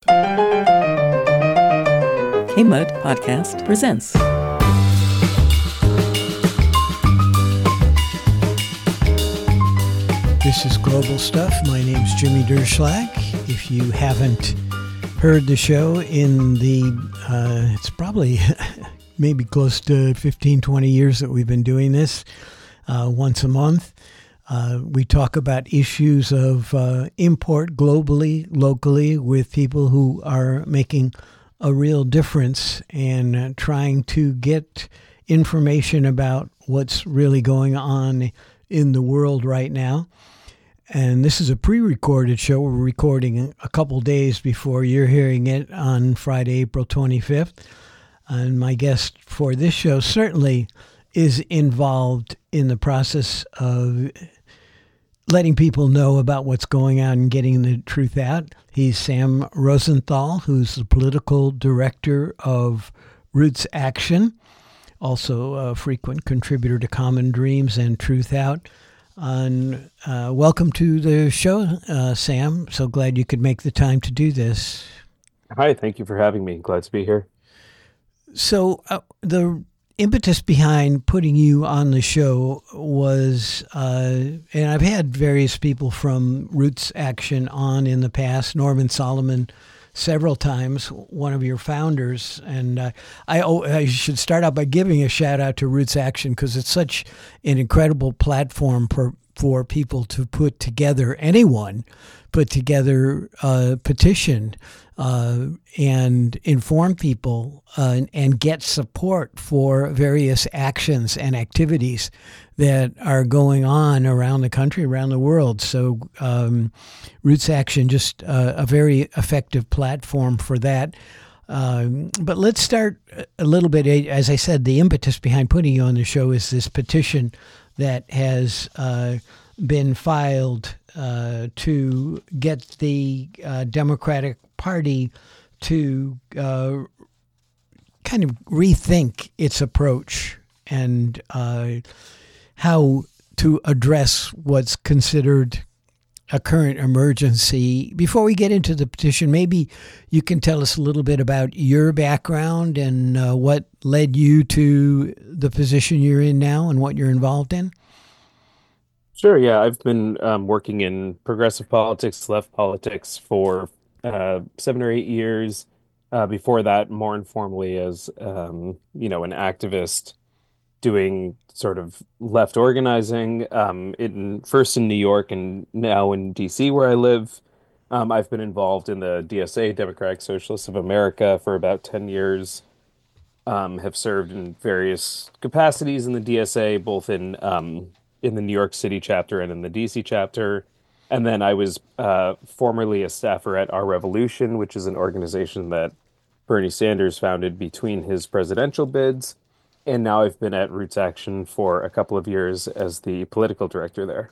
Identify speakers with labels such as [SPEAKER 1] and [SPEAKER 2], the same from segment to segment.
[SPEAKER 1] K-Mud Podcast presents.
[SPEAKER 2] This is Global Stuff. My name's Jimmy Derschlag. If you haven't heard the show in it's probably maybe close to 15, 20 years that we've been doing this once a month. We talk about issues of import globally, locally, with people who are making a real difference and trying to get information about what's really going on in the world right now. And this is a pre-recorded show. We're recording a couple days before you're hearing it on Friday, April 25th. And my guest for this show certainly is involved in the process of letting people know about what's going on and getting the truth out. He's Sam Rosenthal, who's the political director of Roots Action, also a frequent contributor to Common Dreams and Truth Out. And welcome to the show, Sam. So glad you could make the time to do this.
[SPEAKER 3] Hi, thank you for having me. Glad to be here.
[SPEAKER 2] So the impetus behind putting you on the show was, and I've had various people from Roots Action on in the past, Norman Solomon several times, one of your founders. And I should start out by giving a shout out to Roots Action because it's such an incredible platform for people to put together, anyone put together a petition and inform people and get support for various actions and activities that are going on around the country, around the world. So Roots Action, just a very effective platform for that. But let's start a little bit. As I said, the impetus behind putting you on the show is this petition that has been filed to get the Democratic Party to kind of rethink its approach and how to address what's considered a current emergency. Before we get into the petition, maybe you can tell us a little bit about your background and what led you to the position you're in now and what you're involved in.
[SPEAKER 3] Sure, yeah. I've been working in progressive politics, left politics for 7 or 8 years. Before that, more informally as, an activist doing sort of left organizing, first in New York and now in DC where I live. I've been involved in the DSA, Democratic Socialists of America, for about 10 years. Have served in various capacities in the DSA, both in the New York City chapter and in the DC chapter. And then I was formerly a staffer at Our Revolution, which is an organization that Bernie Sanders founded between his presidential bids. And now I've been at Roots Action for a couple of years as the political director there.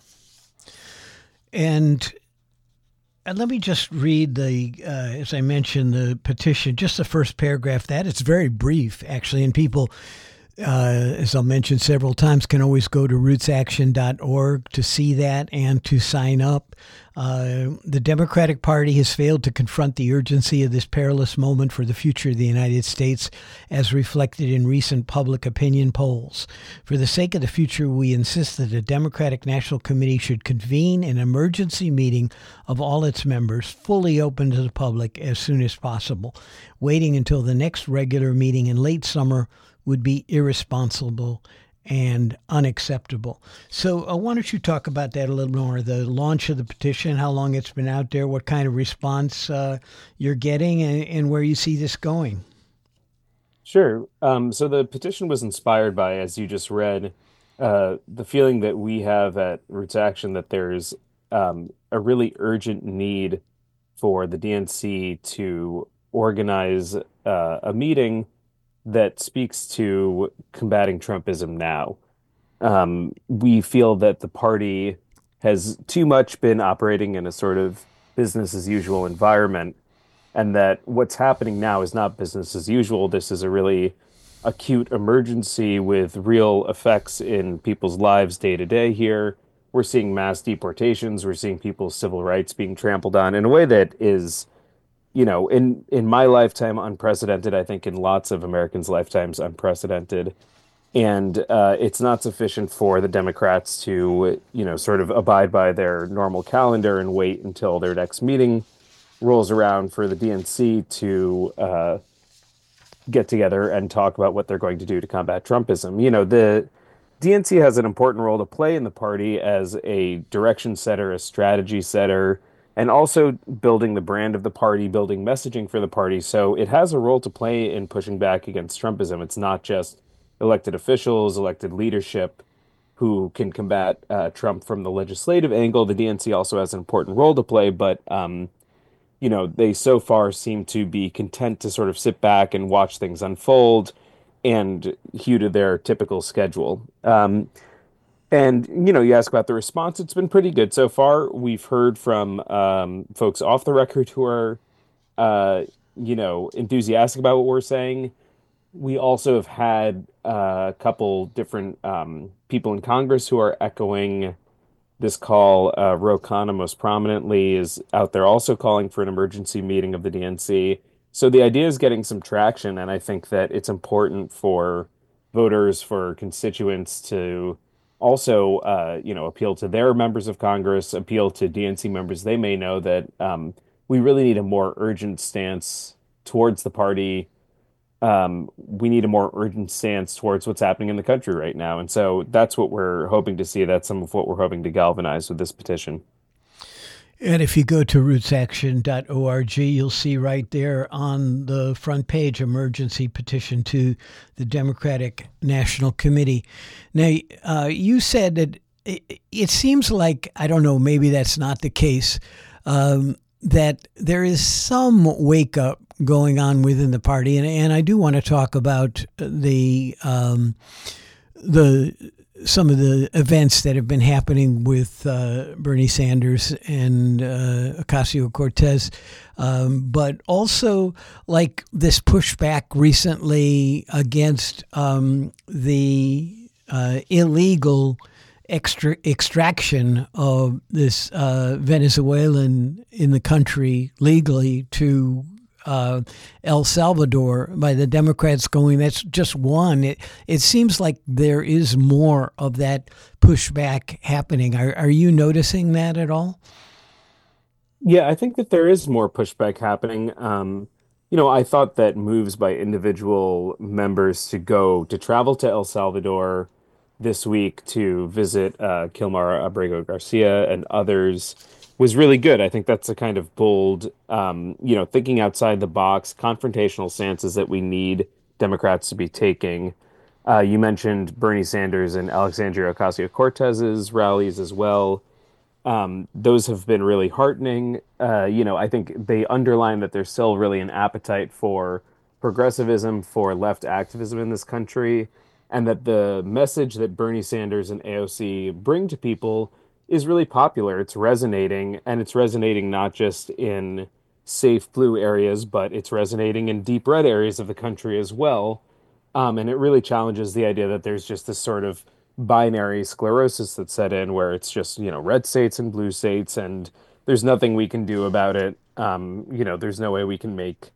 [SPEAKER 2] And let me just read as I mentioned, the petition, just the first paragraph. It's very brief, actually, and people, as I'll mention several times, can always go to rootsaction.org to see that and to sign up. The Democratic Party has failed to confront the urgency of this perilous moment for the future of the United States as reflected in recent public opinion polls. For the sake of the future, we insist that the Democratic National Committee should convene an emergency meeting of all its members, fully open to the public as soon as possible. Waiting until the next regular meeting in late summer would be irresponsible and unacceptable. So why don't you talk about that a little more, the launch of the petition, how long it's been out there, what kind of response you're getting, and where you see this going?
[SPEAKER 3] Sure. So the petition was inspired by, as you just read, the feeling that we have at Roots Action that there's a really urgent need for the DNC to organize a meeting that speaks to combating Trumpism now. We feel that the party has too much been operating in a sort of business as usual environment, and that what's happening now is not business as usual. This is a really acute emergency with real effects in people's lives day to day here. We're seeing mass deportations. We're seeing people's civil rights being trampled on in a way that is in my lifetime, unprecedented. I think in lots of Americans' lifetimes, unprecedented. And it's not sufficient for the Democrats to, sort of abide by their normal calendar and wait until their next meeting rolls around for the DNC to get together and talk about what they're going to do to combat Trumpism. The DNC has an important role to play in the party as a direction setter, a strategy setter, and also building the brand of the party, building messaging for the party. So it has a role to play in pushing back against Trumpism. It's not just elected officials, elected leadership who can combat Trump from the legislative angle. The DNC also has an important role to play, but they so far seem to be content to sort of sit back and watch things unfold and hew to their typical schedule. And you ask about the response. It's been pretty good so far. We've heard from folks off the record who are, enthusiastic about what we're saying. We also have had a couple different people in Congress who are echoing this call. Ro Khanna, most prominently, is out there also calling for an emergency meeting of the DNC. So the idea is getting some traction, and I think that it's important for voters, for constituents to also, appeal to their members of Congress, appeal to DNC members. They may know that we really need a more urgent stance towards the party. We need a more urgent stance towards what's happening in the country right now. And so that's what we're hoping to see. That's some of what we're hoping to galvanize with this petition.
[SPEAKER 2] And if you go to rootsaction.org, you'll see right there on the front page, emergency petition to the Democratic National Committee. Now, you said that it seems like, I don't know, maybe that's not the case, that there is some wake up going on within the party. And I do want to talk about the some of the events that have been happening with Bernie Sanders and Ocasio-Cortez, but also like this pushback recently against the illegal extraction of this Venezuelan in the country legally to El Salvador by the Democrats going, that's just one. It seems like there is more of that pushback happening. Are you noticing that at all?
[SPEAKER 3] Yeah, I think that there is more pushback happening. I thought that moves by individual members to travel to El Salvador this week to visit Kilmar Abrego Garcia and others was really good. I think that's a kind of bold, thinking outside the box, confrontational stances that we need Democrats to be taking. You mentioned Bernie Sanders and Alexandria Ocasio-Cortez's rallies as well. Those have been really heartening. I think they underline that there's still really an appetite for progressivism, for left activism in this country, and that the message that Bernie Sanders and AOC bring to people is really popular. It's resonating, and it's resonating not just in safe blue areas, but it's resonating in deep red areas of the country as well. And it really challenges the idea that there's just this sort of binary sclerosis that's set in where it's just, red states and blue states, and there's nothing we can do about it. There's no way we can make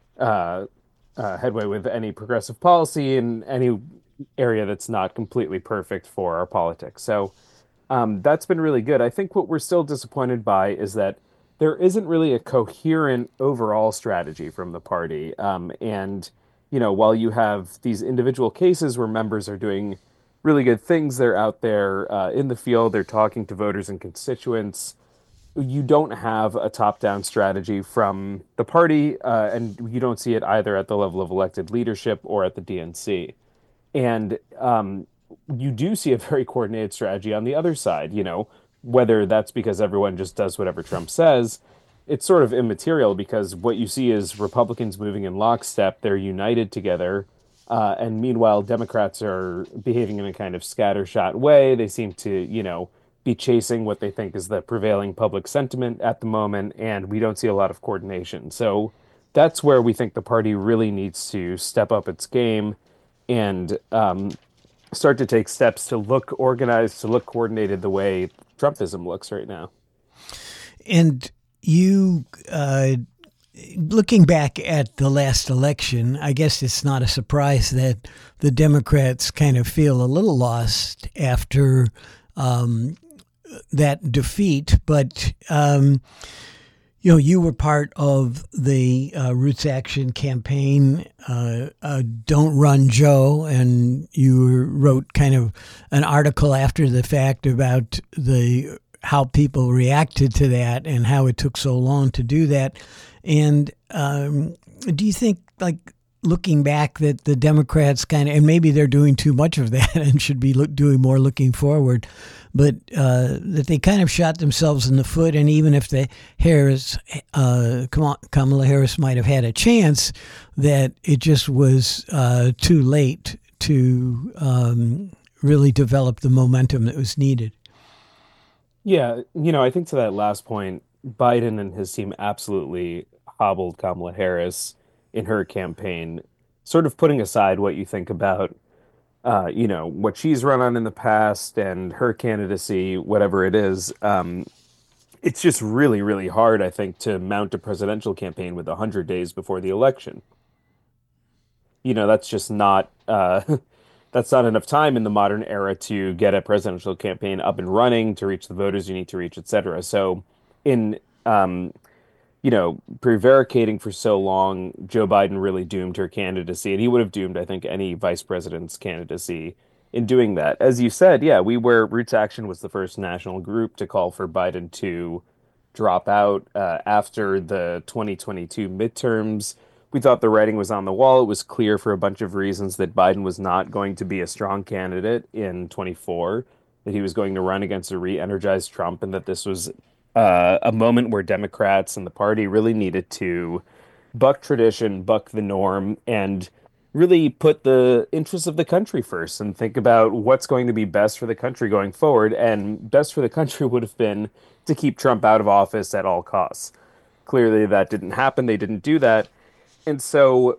[SPEAKER 3] headway with any progressive policy in any area that's not completely perfect for our politics. So that's been really good. I think what we're still disappointed by is that there isn't really a coherent overall strategy from the party. While you have these individual cases where members are doing really good things, they're out there in the field, they're talking to voters and constituents. You don't have a top-down strategy from the party, and you don't see it either at the level of elected leadership or at the DNC. And you do see a very coordinated strategy on the other side, whether that's because everyone just does whatever Trump says. It's sort of immaterial because what you see is Republicans moving in lockstep. They're united together. And meanwhile, Democrats are behaving in a kind of scattershot way. They seem to, be chasing what they think is the prevailing public sentiment at the moment. And we don't see a lot of coordination. So that's where we think the party really needs to step up its game and start to take steps to look organized, to look coordinated the way Trumpism looks right now.
[SPEAKER 2] And you looking back at the last election, I guess it's not a surprise that the Democrats kind of feel a little lost after that defeat. But, you were part of the Roots Action campaign, Don't Run Joe, and you wrote kind of an article after the fact about how people reacted to that and how it took so long to do that. And do you think, like, looking back, that the Democrats kind of, and maybe they're doing too much of that and should be doing more looking forward, but that they kind of shot themselves in the foot, and even if Kamala Harris might have had a chance, that it just was too late to really develop the momentum that was needed?
[SPEAKER 3] Yeah, I think to that last point, Biden and his team absolutely hobbled Kamala Harris in her campaign, sort of putting aside what you think about, what she's run on in the past and her candidacy, whatever it is. It's just really, really hard, I think, to mount a presidential campaign with 100 days before the election. That's just not that's not enough time in the modern era to get a presidential campaign up and running, to reach the voters you need to reach, et cetera. So in prevaricating for so long, Joe Biden really doomed her candidacy, and he would have doomed, I think, any vice president's candidacy in doing that. As you said, yeah, Roots Action was the first national group to call for Biden to drop out after the 2022 midterms. We thought the writing was on the wall. It was clear for a bunch of reasons that Biden was not going to be a strong candidate in 24, that he was going to run against a re-energized Trump, and that this was a moment where Democrats and the party really needed to buck tradition, buck the norm, and really put the interests of the country first and think about what's going to be best for the country going forward. And best for the country would have been to keep Trump out of office at all costs. Clearly, that didn't happen. They didn't do that. And so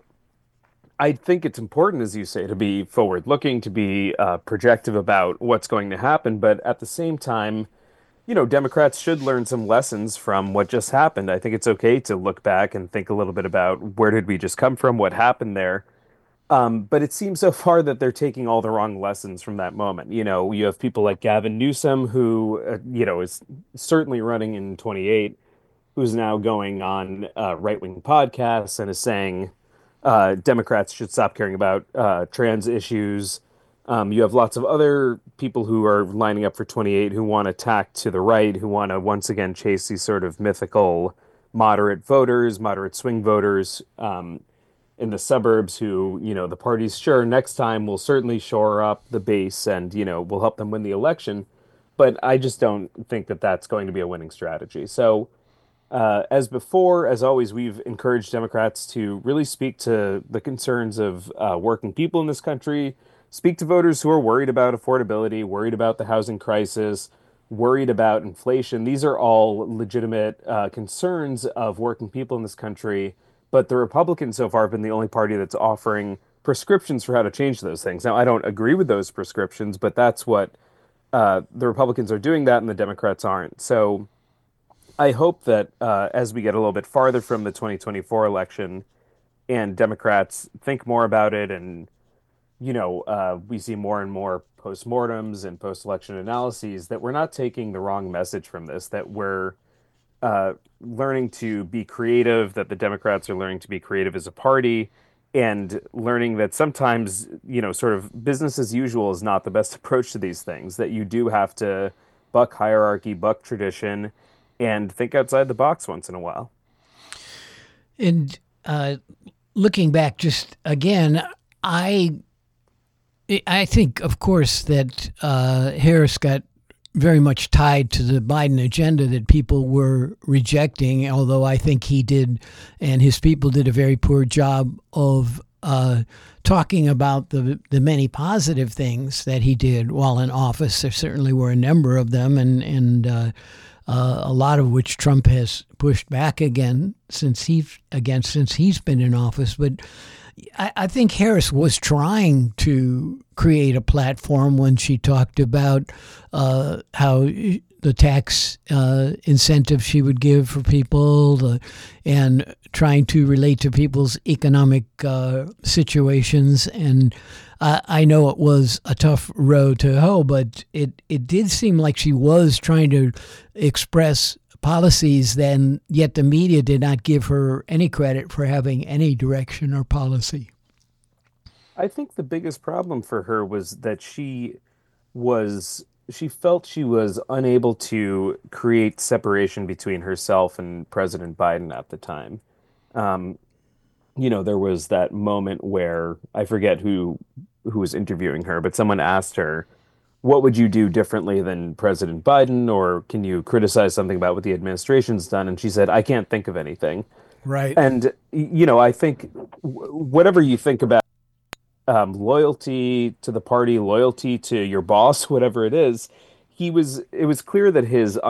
[SPEAKER 3] I think it's important, as you say, to be forward-looking, to be projective about what's going to happen. But at the same time, Democrats should learn some lessons from what just happened. I think it's okay to look back and think a little bit about where did we just come from, what happened there. But it seems so far that they're taking all the wrong lessons from that moment. You have people like Gavin Newsom, who, is certainly running in 28, who's now going on right-wing podcasts and is saying Democrats should stop caring about trans issues. You have lots of other people who are lining up for 28 who want to tack to the right, who want to once again chase these sort of mythical moderate voters, moderate swing voters in the suburbs who, the party's sure next time will certainly shore up the base and, will help them win the election. But I just don't think that that's going to be a winning strategy. So as before, as always, we've encouraged Democrats to really speak to the concerns of working people in this country, speak to voters who are worried about affordability, worried about the housing crisis, worried about inflation. These are all legitimate concerns of working people in this country. But the Republicans so far have been the only party that's offering prescriptions for how to change those things. Now, I don't agree with those prescriptions, but that's what the Republicans are doing that and the Democrats aren't. So I hope that as we get a little bit farther from the 2024 election and Democrats think more about it and we see more and more postmortems and post-election analyses, that we're not taking the wrong message from this, that we're learning to be creative, that the Democrats are learning to be creative as a party, and learning that sometimes, sort of business as usual is not the best approach to these things, that you do have to buck hierarchy, buck tradition, and think outside the box once in a while.
[SPEAKER 2] And looking back just again, I think, of course, that Harris got very much tied to the Biden agenda that people were rejecting, although I think he did and his people did a very poor job of talking about the many positive things that he did while in office. There certainly were a number of them, and a lot of which Trump has pushed back since he's been in office. But I think Harris was trying to create a platform when she talked about how the the tax incentive she would give for people, and trying to relate to people's economic situations. And I know it was a tough road to hoe, but it did seem like she was trying to express policies, then yet the media did not give her any credit for having any direction or policy.
[SPEAKER 3] I think the biggest problem for her was that she felt she was unable to create separation between herself and President Biden at the time. Um, there was that moment where I forget who was interviewing her, but someone asked her, "What would you do differently than President Biden, or can you criticize something about what the administration's done?" And she said, "I can't think of anything."
[SPEAKER 2] Right.
[SPEAKER 3] And I think whatever you think about loyalty to the party, loyalty to your boss, whatever it is, it was clear that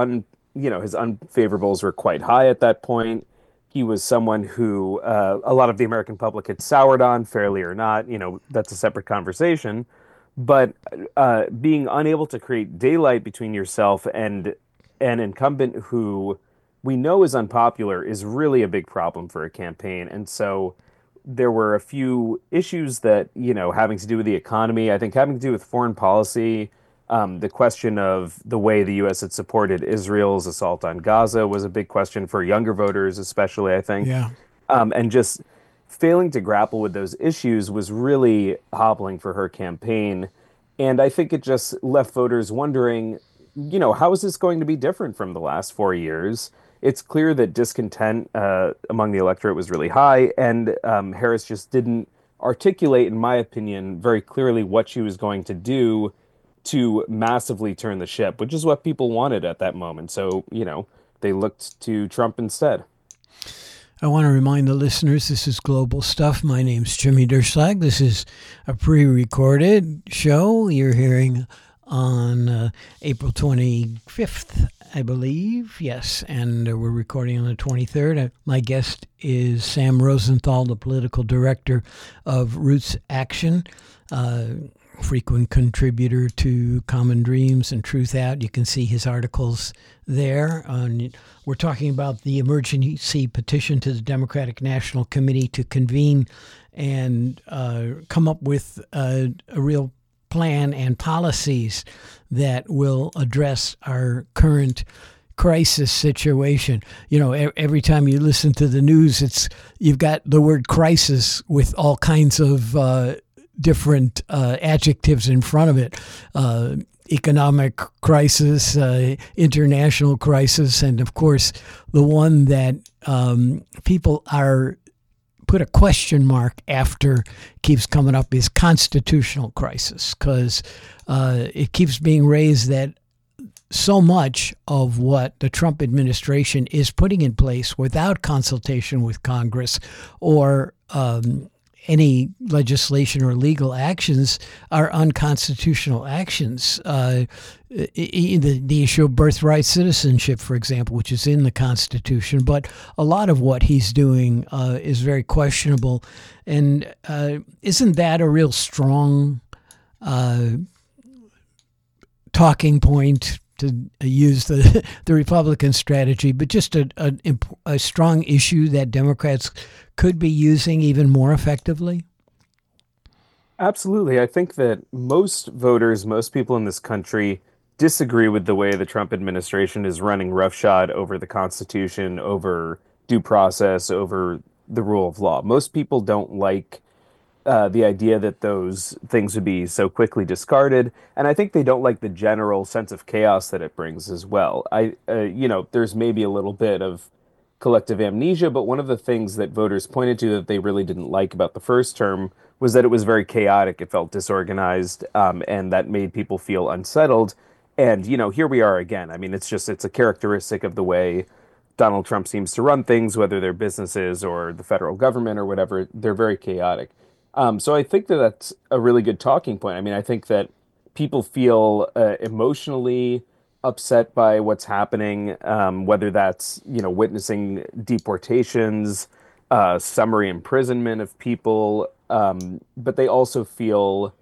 [SPEAKER 3] his unfavorables were quite high at that point. He was someone who a lot of the American public had soured on, fairly or not. That's a separate conversation. But being unable to create daylight between yourself and an incumbent who we know is unpopular is really a big problem for a campaign. And so there were a few issues that, having to do with the economy, I think having to do with foreign policy, the question of the way the U.S. had supported Israel's assault on Gaza was a big question for younger voters, especially, I think.
[SPEAKER 2] Yeah.
[SPEAKER 3] And just failing to grapple with those issues was really hobbling for her campaign. And I think it just left voters wondering, how is this going to be different from the last 4 years? It's clear that discontent among the electorate was really high, and Harris just didn't articulate, in my opinion, very clearly what she was going to do to massively turn the ship, which is what people wanted at that moment. So, they looked to Trump instead.
[SPEAKER 2] I want to remind the listeners this is Global Stuff. My name's Jimmy Derslag. This is a pre-recorded show you're hearing on April 25th, I believe. Yes, and we're recording on the 23rd. My guest is Sam Rosenthal, the political director of Roots Action, frequent contributor to Common Dreams and Truth Out. You can see his articles there. We're talking about the emergency petition to the Democratic National Committee to convene and come up with a real plan and policies that will address our current crisis situation. Every time you listen to the news, you've got the word crisis with all kinds of different adjectives in front of it. Economic crisis, international crisis, and of course, the one that people are put a question mark after keeps coming up is constitutional crisis, because it keeps being raised that so much of what the Trump administration is putting in place without consultation with Congress or any legislation or legal actions are unconstitutional actions. The issue of birthright citizenship, for example, which is in the Constitution, but a lot of what he's doing is very questionable. And isn't that a real strong talking point, to use the Republican strategy, but just a strong issue that Democrats could be using even more effectively?
[SPEAKER 3] Absolutely. I think that most voters, most people in this country disagree with the way the Trump administration is running roughshod over the Constitution, over due process, over the rule of law. Most people don't like the idea that those things would be so quickly discarded, and I think they don't like the general sense of chaos that it brings as well. There's maybe a little bit of collective amnesia, but one of the things that voters pointed to that they really didn't like about the first term was that it was very chaotic. It felt disorganized, and that made people feel unsettled. And, here we are again. I mean, it's a characteristic of the way Donald Trump seems to run things, whether they're businesses or the federal government or whatever. They're very chaotic. So I think that that's a really good talking point. I mean, I think that people feel emotionally upset by what's happening, whether that's, witnessing deportations, summary imprisonment of people, but they also feel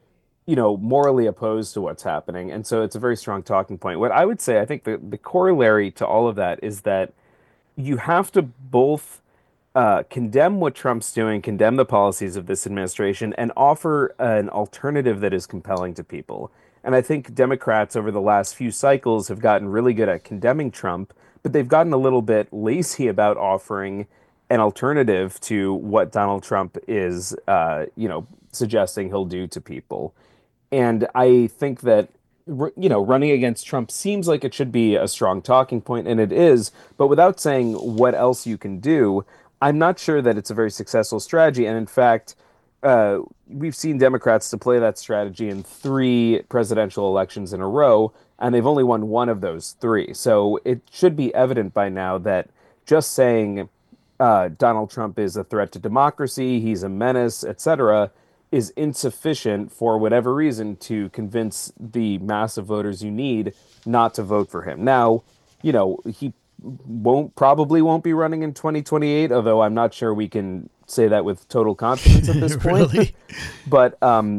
[SPEAKER 3] morally opposed to what's happening. And so it's a very strong talking point. What I would say, I think the corollary to all of that is that you have to both condemn what Trump's doing, condemn the policies of this administration, and offer an alternative that is compelling to people. And I think Democrats over the last few cycles have gotten really good at condemning Trump, but they've gotten a little bit lazy about offering an alternative to what Donald Trump is, suggesting he'll do to people. And I think that, running against Trump seems like it should be a strong talking point, and it is. But without saying what else you can do, I'm not sure that it's a very successful strategy. And in fact, we've seen Democrats to play that strategy in three presidential elections in a row, and they've only won one of those three. So it should be evident by now that just saying Donald Trump is a threat to democracy, he's a menace, etc., is insufficient for whatever reason to convince the mass of voters you need not to vote for him. Now, he probably won't be running in 2028, although I'm not sure we can say that with total confidence at this point.
[SPEAKER 2] Really?
[SPEAKER 3] But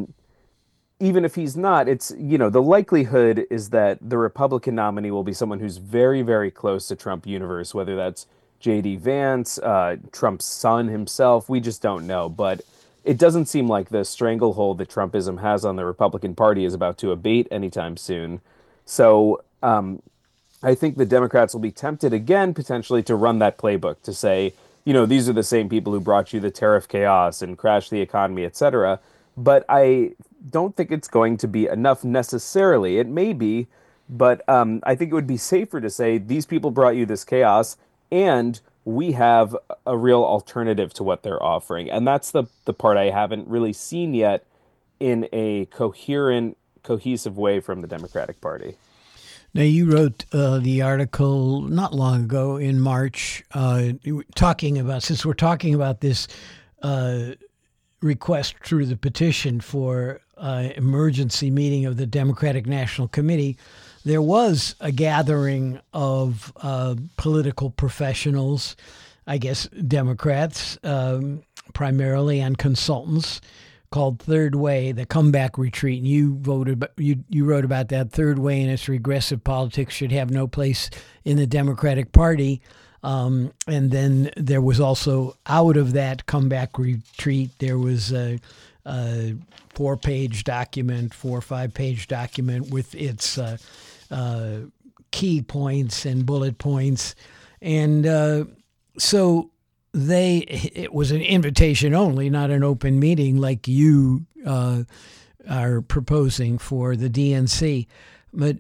[SPEAKER 3] even if he's not, it's, the likelihood is that the Republican nominee will be someone who's very, very close to Trump universe, whether that's J.D. Vance, Trump's son himself. We just don't know. But it doesn't seem like the stranglehold that Trumpism has on the Republican Party is about to abate anytime soon. So I think the Democrats will be tempted again, potentially, to run that playbook to say, these are the same people who brought you the tariff chaos and crashed the economy, etc. But I don't think it's going to be enough necessarily. It may be, but I think it would be safer to say these people brought you this chaos, and we have a real alternative to what they're offering. And that's the part I haven't really seen yet in a coherent, cohesive way from the Democratic Party.
[SPEAKER 2] Now, you wrote the article not long ago in March, talking about, since we're talking about this request through the petition for emergency meeting of the Democratic National Committee, there was a gathering of political professionals, I guess Democrats primarily, and consultants, called Third Way, the comeback retreat. And you wrote about that. Third Way and its regressive politics should have no place in the Democratic Party. And then there was also, out of that comeback retreat, there was a 4-5-page document with its key points and bullet points. And so it was an invitation only, not an open meeting like you are proposing for the DNC. But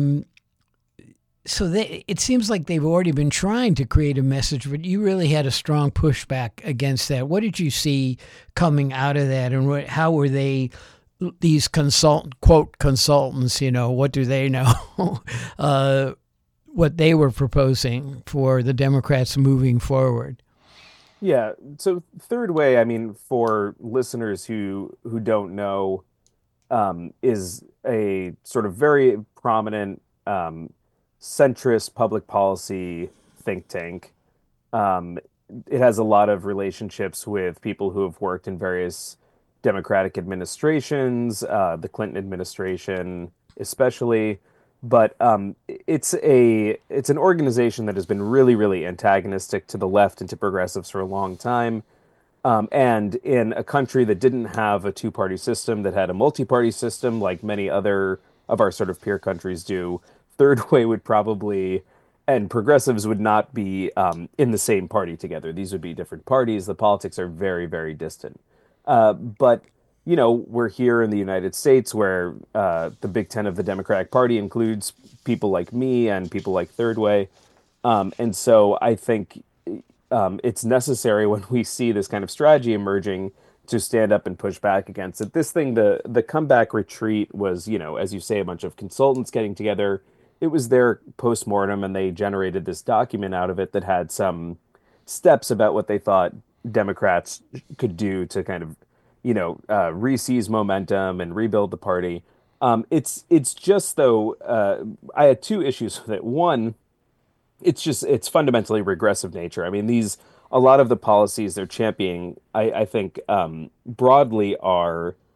[SPEAKER 2] so it seems like they've already been trying to create a message, but you really had a strong pushback against that. What did you see coming out of that, and how were they, these quote consultants, what do they know, what they were proposing for the Democrats moving forward?
[SPEAKER 3] Yeah. So Third Way, I mean, for listeners who don't know, is a sort of very prominent centrist public policy think tank. It has a lot of relationships with people who have worked in various Democratic administrations, the Clinton administration especially. But it's an organization that has been really, really antagonistic to the left and to progressives for a long time. And in a country that didn't have a two-party system, that had a multi-party system like many other of our sort of peer countries do, Third Way would probably, and progressives would not be in the same party together. These would be different parties. The politics are very, very distant. But we're here in the United States where the Big Ten of the Democratic Party includes people like me and people like Third Way. And so I think it's necessary when we see this kind of strategy emerging to stand up and push back against it. This thing, the comeback retreat was, as you say, a bunch of consultants getting together. It was their postmortem, and they generated this document out of it that had some steps about what they thought Democrats could do to kind of re-seize momentum and rebuild the party. It's just, though, I had two issues with it. One, it's fundamentally regressive nature. I mean, a lot of the policies they're championing, I think, broadly are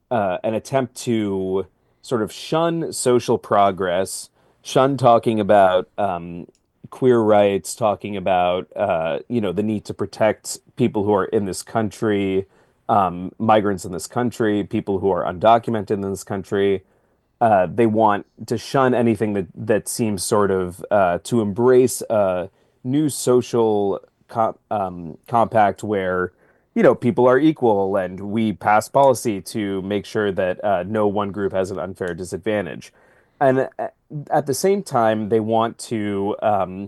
[SPEAKER 3] an attempt to sort of shun social progress, shun talking about queer rights, talking about the need to protect people who are in this country, migrants in this country, people who are undocumented in this country. They want to shun anything that seems sort of to embrace a new social compact where people are equal and we pass policy to make sure that no one group has an unfair disadvantage. And at the same time, they want to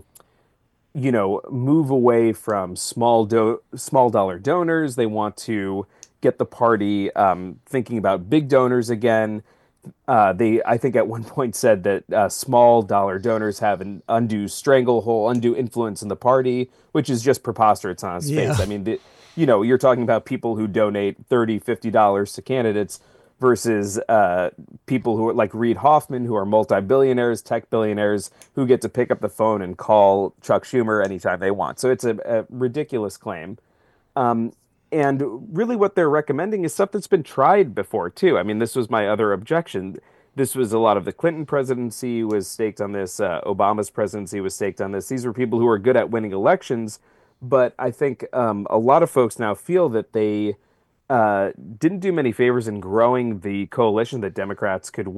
[SPEAKER 3] move away from small dollar donors. They want to get the party thinking about big donors again. They, I think, at one point said that small dollar donors have an undue stranglehold, undue influence in the party, which is just preposterous on its face.
[SPEAKER 2] Yeah.
[SPEAKER 3] I mean, you're talking about people who donate $30, $50 to candidates versus people who are like Reid Hoffman, who are multi-billionaires, tech billionaires, who get to pick up the phone and call Chuck Schumer anytime they want. So it's a ridiculous claim. Um, and really, what they're recommending is stuff that's been tried before, too. I mean, this was my other objection. This was a lot of the Clinton presidency was staked on this. Obama's presidency was staked on this. These were people who were good at winning elections, but I think a lot of folks now feel that they didn't do many favors in growing the coalition that Democrats could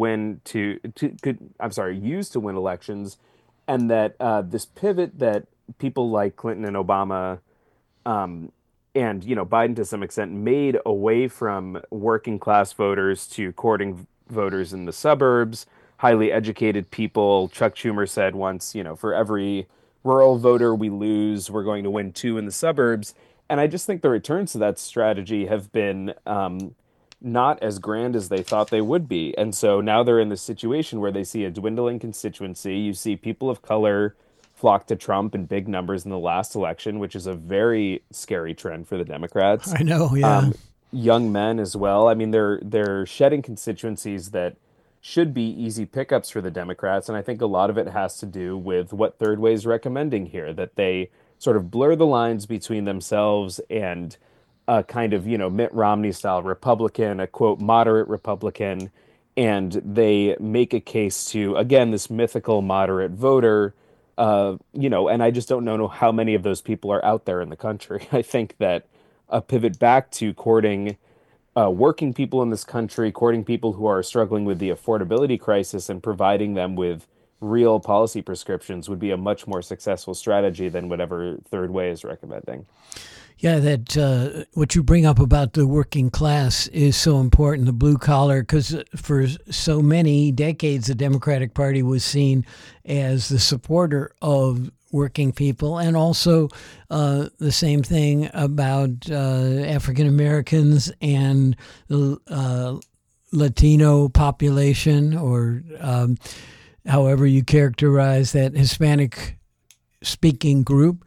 [SPEAKER 3] I'm sorry, use to win elections, and that this pivot that people like Clinton and Obama um, and Biden to some extent made away from working class voters to courting voters in the suburbs, highly educated people. Chuck Schumer said once, for every rural voter we lose, we're going to win two in the suburbs. And I just think the returns to that strategy have been not as grand as they thought they would be. And so now they're in this situation where they see a dwindling constituency. You see people of color flock to Trump in big numbers in the last election, which is a very scary trend for the Democrats.
[SPEAKER 2] I know. Yeah.
[SPEAKER 3] Um, Young men as well. I mean, they're shedding constituencies that should be easy pickups for the Democrats, and I think a lot of it has to do with what Third Way is recommending here, that they sort of blur the lines between themselves and a kind of, Mitt Romney style Republican, a quote, moderate Republican, and they make a case to, again, this mythical moderate voter. And I just don't know how many of those people are out there in the country. I think that a pivot back to courting working people in this country, courting people who are struggling with the affordability crisis and providing them with real policy prescriptions would be a much more successful strategy than whatever Third Way is recommending.
[SPEAKER 2] Yeah, that what you bring up about the working class is so important, the blue collar, because for so many decades, the Democratic Party was seen as the supporter of working people, and also the same thing about African Americans and the Latino population, or however you characterize that Hispanic speaking group.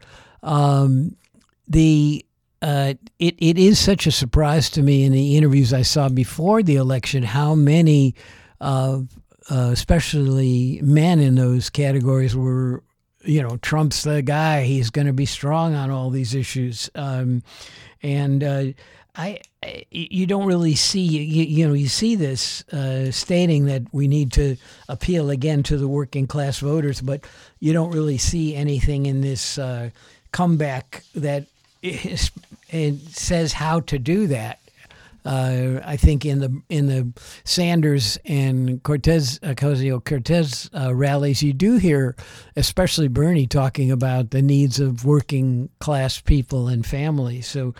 [SPEAKER 2] The it is such a surprise to me in the interviews I saw before the election how many, especially men in those categories, were, Trump's the guy. He's going to be strong on all these issues, and you don't really see you see this stating that we need to appeal again to the working class voters, but you don't really see anything in this comeback that it says how to do that. I think in the Sanders and Ocasio-Cortez rallies, you do hear, especially Bernie, talking about the needs of working class people and families. So,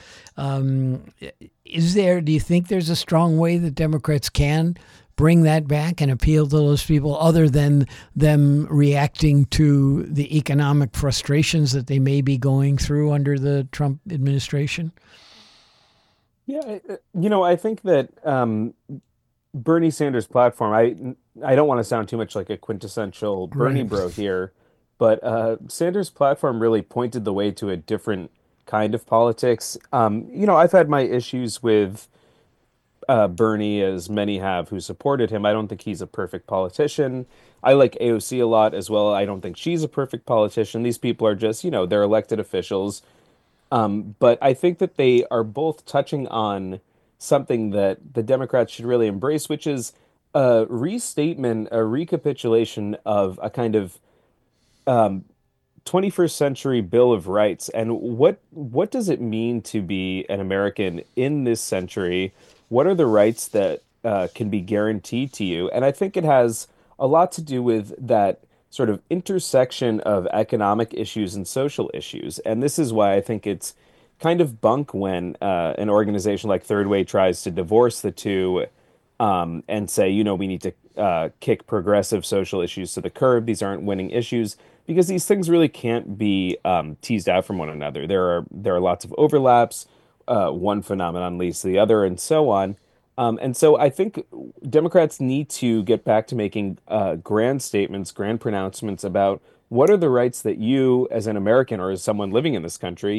[SPEAKER 2] do you think there's a strong way that Democrats can bring that back and appeal to those people, other than them reacting to the economic frustrations that they may be going through under the Trump administration?
[SPEAKER 3] Yeah, I think that Bernie Sanders' platform, I don't want to sound too much like a quintessential Bernie
[SPEAKER 2] Right.
[SPEAKER 3] bro here, but Sanders' platform really pointed the way to a different kind of politics. I've had my issues with Bernie, as many have who supported him. I don't think he's a perfect politician. I like AOC a lot as well. I don't think she's a perfect politician. These people are just, they're elected officials. But I think that they are both touching on something that the Democrats should really embrace, which is a restatement, a recapitulation of a kind of um, 21st century Bill of Rights. And what does it mean to be an American in this century? What are the rights that can be guaranteed to you? And I think it has a lot to do with that sort of intersection of economic issues and social issues. And this is why I think it's kind of bunk when an organization like Third Way tries to divorce the two, and say, we need to kick progressive social issues to the curb. These aren't winning issues because these things really can't be teased out from one another. There are lots of overlaps. One phenomenon leads to the other, and so on. And so I think Democrats need to get back to making grand statements, grand pronouncements about what are the rights that you, as an American or as someone living in this country,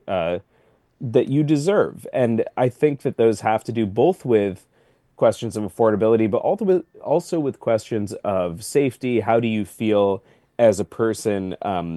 [SPEAKER 3] that you deserve. And I think that those have to do both with questions of affordability, but also with questions of safety. How do you feel as a person,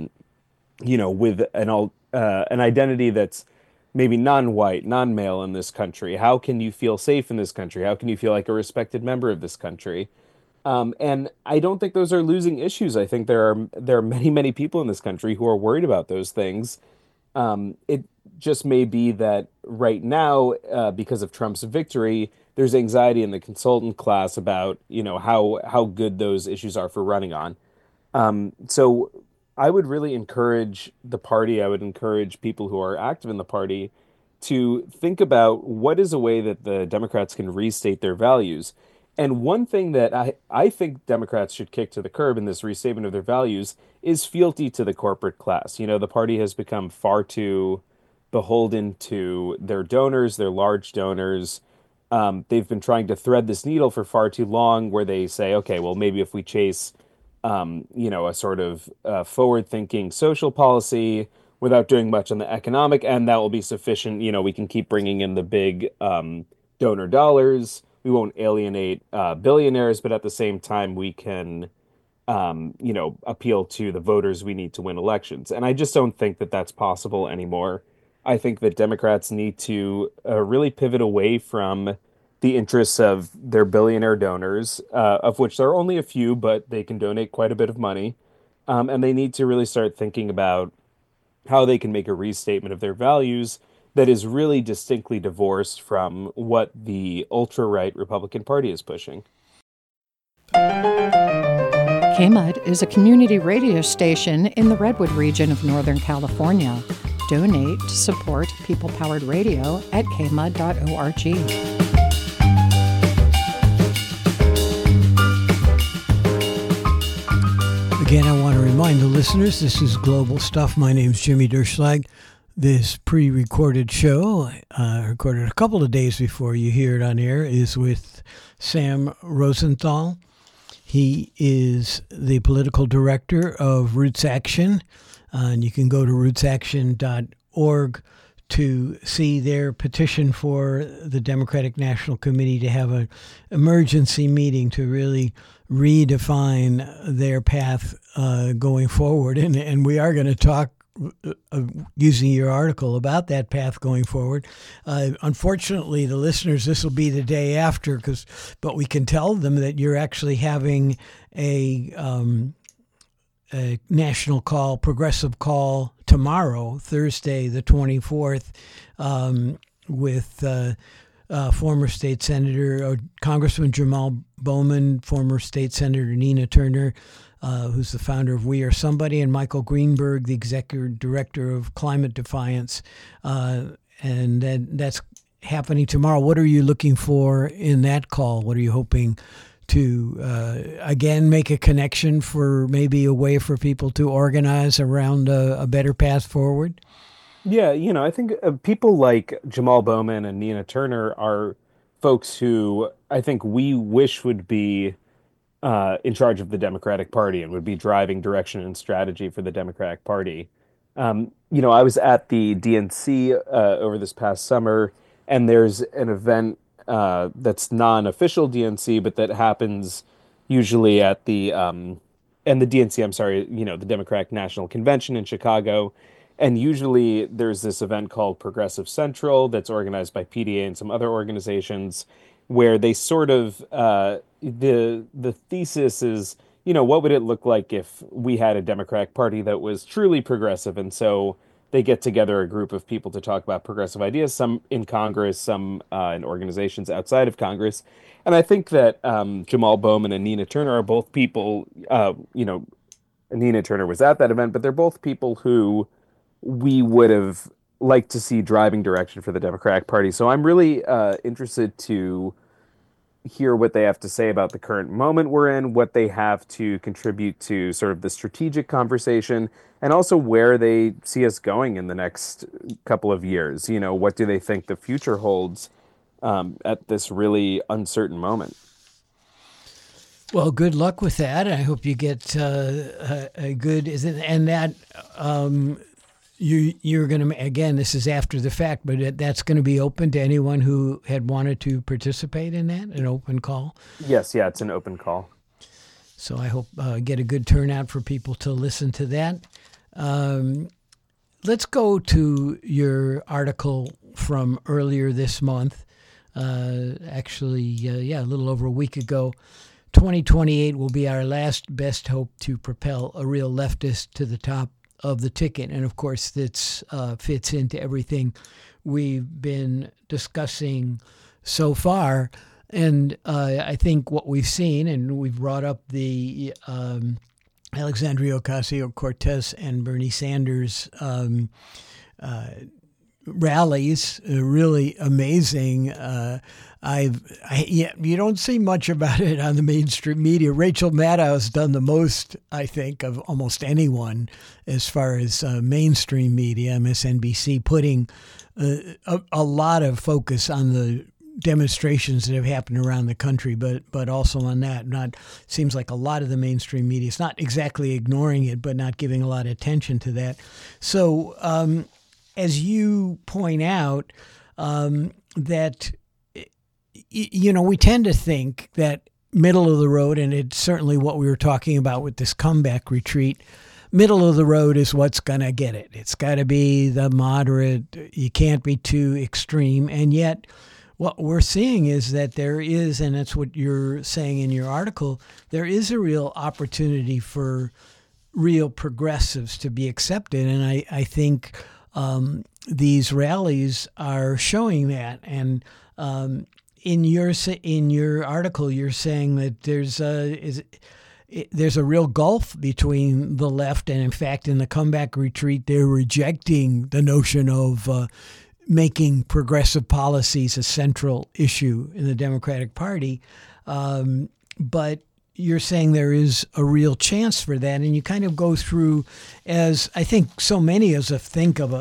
[SPEAKER 3] with an identity that's maybe non-white, non-male in this country? How can you feel safe in this country? How can you feel like a respected member of this country? And I don't think those are losing issues. I think there are many, many people in this country who are worried about those things. It just may be that right now, because of Trump's victory, there's anxiety in the consultant class about, how good those issues are for running on. So I would really encourage the party, I would encourage people who are active in the party to think about what is a way that the Democrats can restate their values. And one thing that I think Democrats should kick to the curb in this restatement of their values is fealty to the corporate class. The party has become far too beholden to their donors, their large donors. They've been trying to thread this needle for far too long, where they say, okay, well, maybe if we chase, a sort of forward-thinking social policy without doing much on the economic end, that will be sufficient. We can keep bringing in the big donor dollars. We won't alienate billionaires, but at the same time, we can, appeal to the voters we need to win elections. And I just don't think that that's possible anymore. I think that Democrats need to really pivot away from the interests of their billionaire donors, of which there are only a few, but they can donate quite a bit of money. And they need to really start thinking about how they can make a restatement of their values that is really distinctly divorced from what the ultra-right Republican Party is pushing.
[SPEAKER 4] KMUD is a community radio station in the Redwood region of Northern California. Donate to support people-powered radio at kmud.org.
[SPEAKER 2] Again, I want to remind the listeners, this is Global Stuff. My name's Jimmy Derschlag. This pre-recorded show, recorded a couple of days before you hear it on air, is with Sam Rosenthal. He is the political director of Roots Action, and you can go to rootsaction.org to see their petition for the Democratic National Committee to have an emergency meeting to really redefine their path going forward. And we are going to talk using your article about that path going forward. Unfortunately, the listeners, this will be the day after, but we can tell them that you're actually having a national call, progressive call tomorrow, Thursday, the 24th, with former state senator, Congressman Jamal Bowman, former state senator Nina Turner, who's the founder of We Are Somebody, and Michael Greenberg, the executive director of Climate Defiance. And that's happening tomorrow. What are you looking for in that call? What are you hoping to, again, make a connection for maybe a way for people to organize around a better path forward?
[SPEAKER 3] Yeah, I think people like Jamal Bowman and Nina Turner are folks who I think we wish would be in charge of the Democratic Party and would be driving direction and strategy for the Democratic Party. I was at the DNC over this past summer, and there's an event that's non-official DNC, but that happens usually at the DNC, I'm sorry, the Democratic National Convention in Chicago. And usually there's this event called Progressive Central that's organized by PDA and some other organizations where they sort of the thesis is, what would it look like if we had a Democratic Party that was truly progressive? And so they get together a group of people to talk about progressive ideas, some in Congress, some in organizations outside of Congress. And I think that Jamal Bowman and Nina Turner are both people, Nina Turner was at that event, but they're both people who we would have liked to see driving direction for the Democratic Party. So I'm really interested to hear what they have to say about the current moment we're in, what they have to contribute to sort of the strategic conversation, and also where they see us going in the next couple of years. What do they think the future holds at this really uncertain moment?
[SPEAKER 2] Well, good luck with that. I hope you get a good, and that you're going to, again, this is after the fact, but that's going to be open to anyone who had wanted to participate in that, an open call.
[SPEAKER 3] Yes, yeah, it's an open call.
[SPEAKER 2] So I hope get a good turnout for people to listen to that. Let's go to your article from earlier this month. Actually, a little over a week ago. 2028 will be our last best hope to propel a real leftist to the top of the ticket. And of course, this fits into everything we've been discussing so far. And I think what we've seen, and we've brought up the Alexandria Ocasio-Cortez and Bernie Sanders rallies, really amazing. You don't see much about it on the mainstream media. Rachel Maddow has done the most, I think, of almost anyone as far as mainstream media, MSNBC, putting a lot of focus on the demonstrations that have happened around the country, but also on that. Seems like a lot of the mainstream media is not exactly ignoring it, but not giving a lot of attention to that. So, as you point out, that, we tend to think that middle of the road, and it's certainly what we were talking about with this comeback retreat, middle of the road is what's going to get it. It's got to be the moderate. You can't be too extreme. And yet what we're seeing is that there is, and that's what you're saying in your article, there is a real opportunity for real progressives to be accepted. And I think these rallies are showing that. And in your article, you're saying that there's a real gulf between the left, and in fact, in the comeback retreat, they're rejecting the notion of making progressive policies a central issue in the Democratic Party. But you're saying there is a real chance for that, and you kind of go through, as I think so many of us think of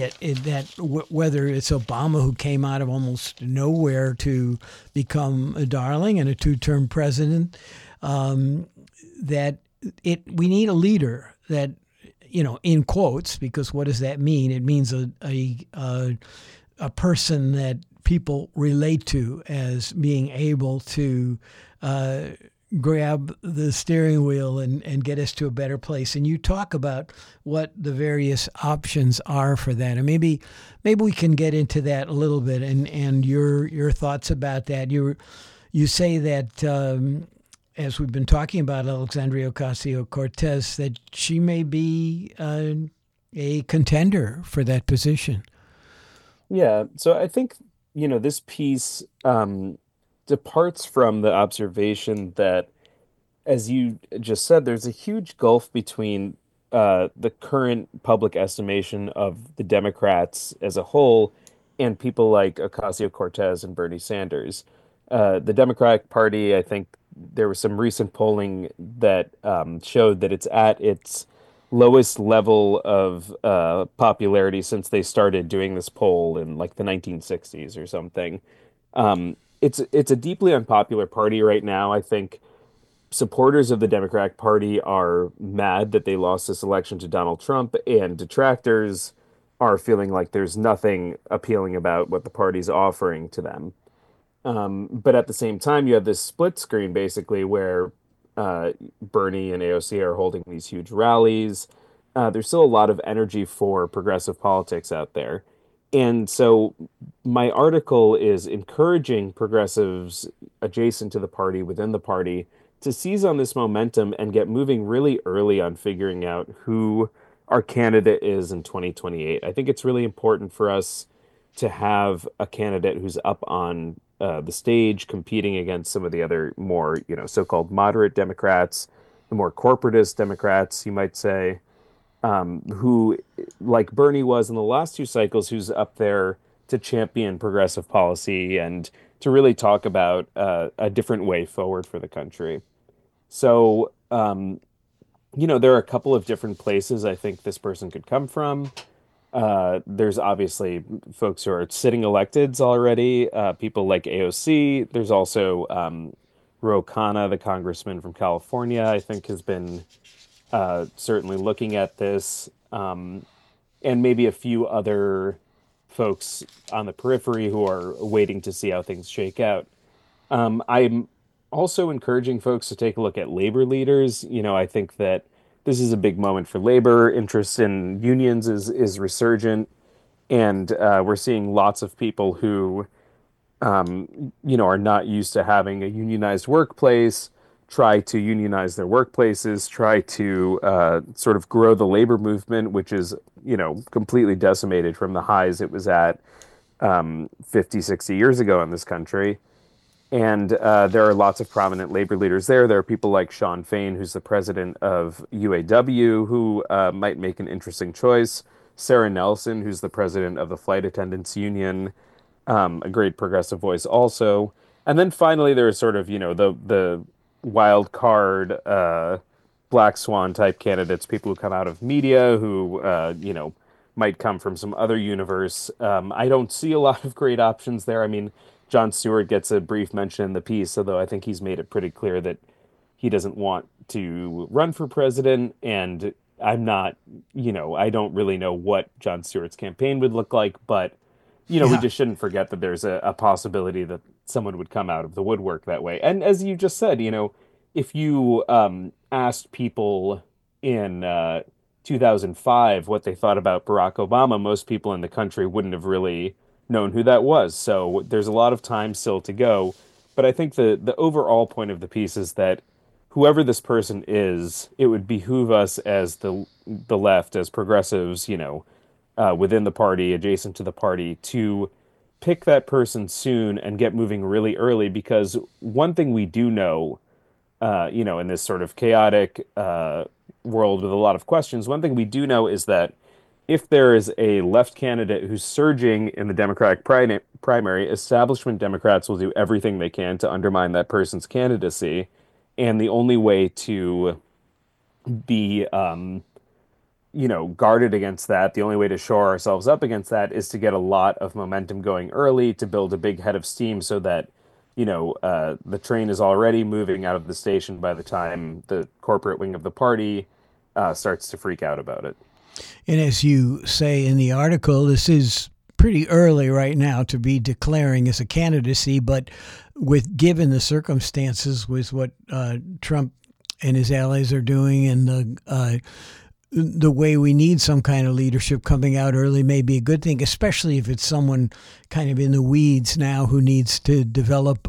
[SPEAKER 2] whether it's Obama, who came out of almost nowhere to become a darling and a two-term president, that we need a leader that, in quotes, because what does that mean? It means a person that people relate to as being able to grab the steering wheel and get us to a better place. And you talk about what the various options are for that. And maybe we can get into that a little bit and your thoughts about that. You say that as we've been talking about Alexandria Ocasio-Cortez, that she may be a contender for that position.
[SPEAKER 3] Yeah, so I think, this piece departs from the observation that, as you just said, there's a huge gulf between the current public estimation of the Democrats as a whole and people like Ocasio-Cortez and Bernie Sanders. The Democratic Party, I think there was some recent polling that showed that it's at its lowest level of popularity since they started doing this poll in like the 1960s or something. It's a deeply unpopular party right now. I think supporters of the Democratic Party are mad that they lost this election to Donald Trump, and detractors are feeling like there's nothing appealing about what the party's offering to them. But at the same time, you have this split screen basically where Bernie and AOC are holding these huge rallies. there's still a lot of energy for progressive politics out there. And so my article is encouraging progressives adjacent to the party, within the party, to seize on this momentum and get moving really early on figuring out who our candidate is in 2028. I think it's really important for us to have a candidate who's up on the stage competing against some of the other more, so-called moderate Democrats, the more corporatist Democrats, you might say, who, like Bernie was in the last two cycles, who's up there to champion progressive policy and to really talk about a different way forward for the country. So, there are a couple of different places I think this person could come from. There's obviously folks who are sitting electeds already, people like AOC. There's also Ro Khanna, the congressman from California, I think has been certainly looking at this, and maybe a few other folks on the periphery who are waiting to see how things shake out. I'm also encouraging folks to take a look at labor leaders. I think that this is a big moment for labor. Interest in unions is resurgent, and we're seeing lots of people who, are not used to having a unionized workplace try to unionize their workplaces, try to sort of grow the labor movement, which is, completely decimated from the highs it was at 50, 60 years ago in this country. And there are lots of prominent labor leaders there. There are people like Shawn Fain, who's the president of UAW, who might make an interesting choice. Sarah Nelson, who's the president of the Flight Attendants Union, a great progressive voice also. And then finally, there are sort of, the wild card, black swan type candidates, people who come out of media, who, might come from some other universe. I don't see a lot of great options there. I mean, Jon Stewart gets a brief mention in the piece, although I think he's made it pretty clear that he doesn't want to run for president. And I'm not, I don't really know what Jon Stewart's campaign would look like, but, we just shouldn't forget that there's a possibility that someone would come out of the woodwork that way. And as you just said, if you asked people in 2005 what they thought about Barack Obama, most people in the country wouldn't have really known who that was. So there's a lot of time still to go. But I think the overall point of the piece is that whoever this person is, it would behoove us as the left, as progressives, within the party, adjacent to the party, to pick that person soon and get moving really early. Because one thing we do know, in this sort of chaotic world with a lot of questions, one thing we do know is that if there is a left candidate who's surging in the Democratic primary, establishment Democrats will do everything they can to undermine that person's candidacy. And the only way to be, guarded against that, the only way to shore ourselves up against that is to get a lot of momentum going early, to build a big head of steam so that, the train is already moving out of the station by the time the corporate wing of the party starts to freak out about it.
[SPEAKER 2] And as you say in the article, this is pretty early right now to be declaring as a candidacy, but given the circumstances with what Trump and his allies are doing and the way we need some kind of leadership, coming out early may be a good thing, especially if it's someone kind of in the weeds now who needs to develop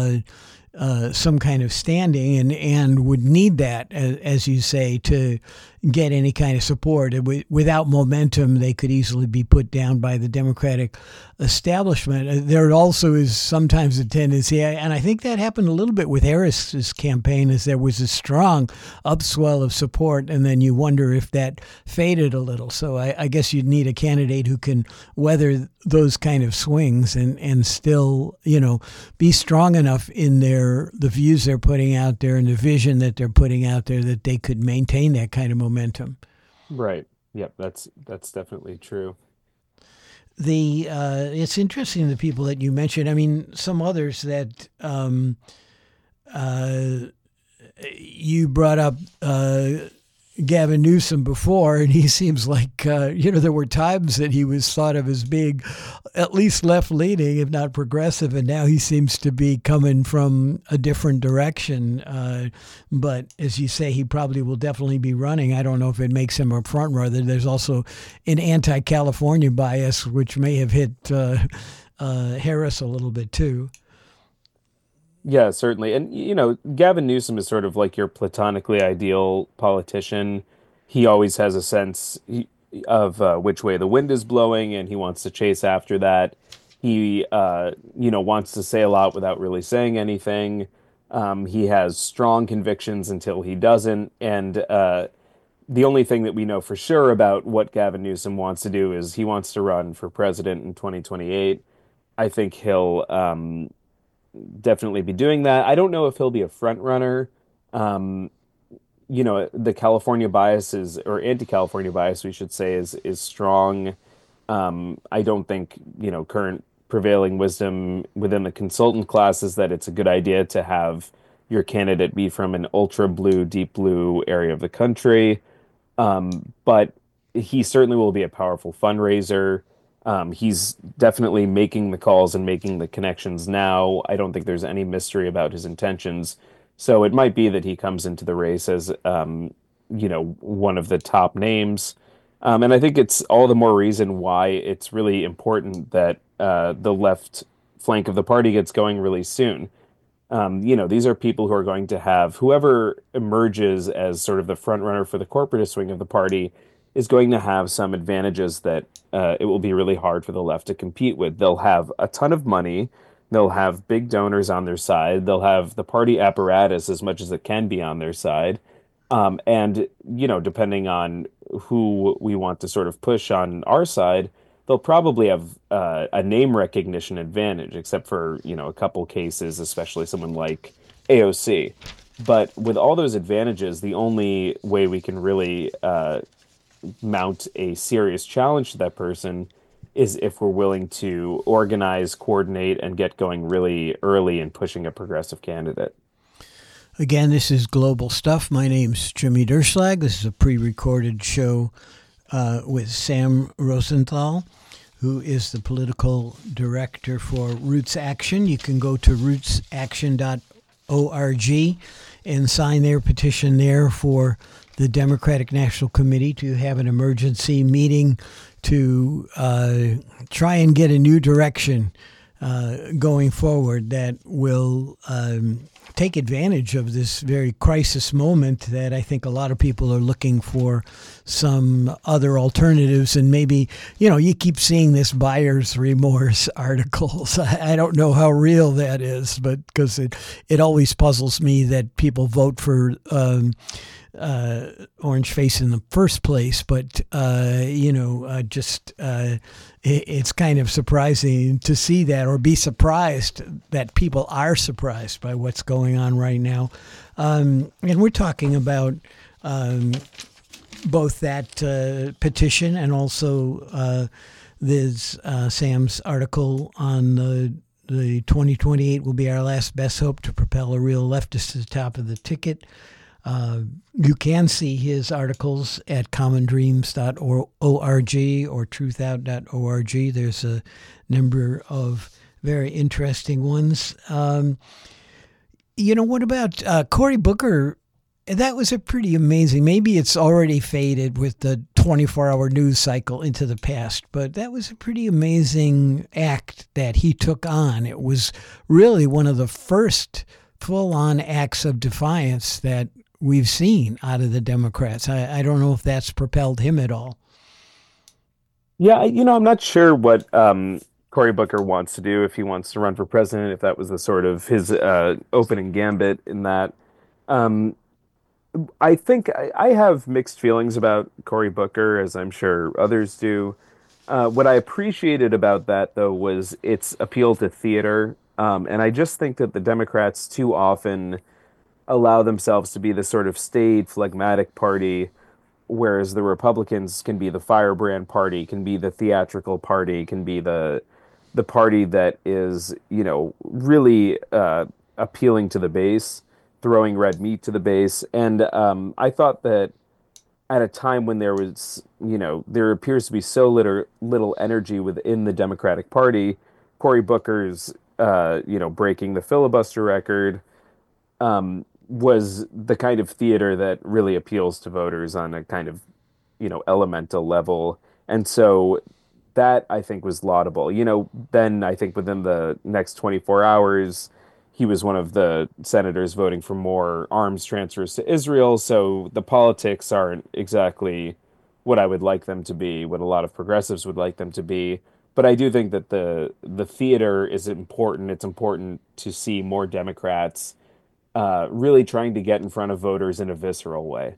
[SPEAKER 2] some kind of standing and would need that, as you say, to get any kind of support. Without momentum, they could easily be put down by the Democratic establishment. There also is sometimes a tendency, and I think that happened a little bit with Harris's campaign, as there was a strong upswell of support, and then you wonder if that faded a little. So I guess you'd need a candidate who can weather those kind of swings and still, be strong enough in the views they're putting out there and the vision that they're putting out there that they could maintain that kind of momentum.
[SPEAKER 3] Right. Yep. That's definitely true.
[SPEAKER 2] It's interesting, the people that you mentioned. I mean, some others that you brought up Gavin Newsom before, and he seems like, there were times that he was thought of as being at least left-leaning, if not progressive, and now he seems to be coming from a different direction. But as you say, he probably will definitely be running. I don't know if it makes him a front runner. There's also an anti-California bias, which may have hit Harris a little bit too.
[SPEAKER 3] Yeah, certainly. And, Gavin Newsom is sort of like your platonically ideal politician. He always has a sense of which way the wind is blowing, and he wants to chase after that. He, wants to say a lot without really saying anything. He has strong convictions until he doesn't. And the only thing that we know for sure about what Gavin Newsom wants to do is he wants to run for president in 2028. I think he'll definitely be doing that. I don't know if he'll be a front runner. Um, the California bias is, or anti-California bias, we should say, is strong. I don't think, current prevailing wisdom within the consultant class is that it's a good idea to have your candidate be from an ultra blue, deep blue area of the country. But he certainly will be a powerful fundraiser. He's definitely making the calls and making the connections now. I don't think there's any mystery about his intentions. So it might be that he comes into the race as, one of the top names. And I think it's all the more reason why it's really important that the left flank of the party gets going really soon. These are people who are going to have whoever emerges as sort of the front runner for the corporatist wing of the party is going to have some advantages that it will be really hard for the left to compete with. They'll have a ton of money. They'll have big donors on their side. They'll have the party apparatus as much as it can be on their side. And, depending on who we want to sort of push on our side, they'll probably have a name recognition advantage, except for, a couple cases, especially someone like AOC. But with all those advantages, the only way we can really mount a serious challenge to that person is if we're willing to organize, coordinate, and get going really early in pushing a progressive candidate.
[SPEAKER 2] Again, this is Global Stuff. My name's Jimmy Derschlag. This is a pre-recorded show with Sam Rosenthal, who is the political director for Roots Action. You can go to rootsaction.org and sign their petition there for the Democratic National Committee to have an emergency meeting to try and get a new direction going forward that will take advantage of this very crisis moment that I think a lot of people are looking for some other alternatives. And maybe, you keep seeing this buyer's remorse articles. I don't know how real that is, but because it always puzzles me that people vote for orange face in the first place, but it's kind of surprising to see that, or be surprised that people are surprised by what's going on right now. And we're talking about both that petition and also there's Sam's article on the 2028 will be our last best hope to propel a real leftist to the top of the ticket. You can see his articles at commondreams.org or truthout.org. There's a number of very interesting ones. What about Cory Booker? That was a pretty amazing, maybe it's already faded with the 24-hour news cycle into the past, but that was a pretty amazing act that he took on. It was really one of the first full-on acts of defiance that we've seen out of the Democrats. I don't know if that's propelled him at all.
[SPEAKER 3] Yeah, I'm not sure what Cory Booker wants to do, if he wants to run for president, if that was the sort of his opening gambit in that. I think I have mixed feelings about Cory Booker, as I'm sure others do. What I appreciated about that, though, was its appeal to theater. And I just think that the Democrats too often allow themselves to be the sort of staid, phlegmatic party, whereas the Republicans can be the firebrand party, can be the theatrical party, can be the party that is, really appealing to the base, throwing red meat to the base. And I thought that at a time when there was, there appears to be so little energy within the Democratic Party. Cory Booker's, breaking the filibuster record, was the kind of theater that really appeals to voters on a kind of, elemental level. And so that I think was laudable. Then I think within the next 24 hours, he was one of the senators voting for more arms transfers to Israel. So the politics aren't exactly what I would like them to be, what a lot of progressives would like them to be. But I do think that the theater is important. It's important to see more Democrats really trying to get in front of voters in a visceral way.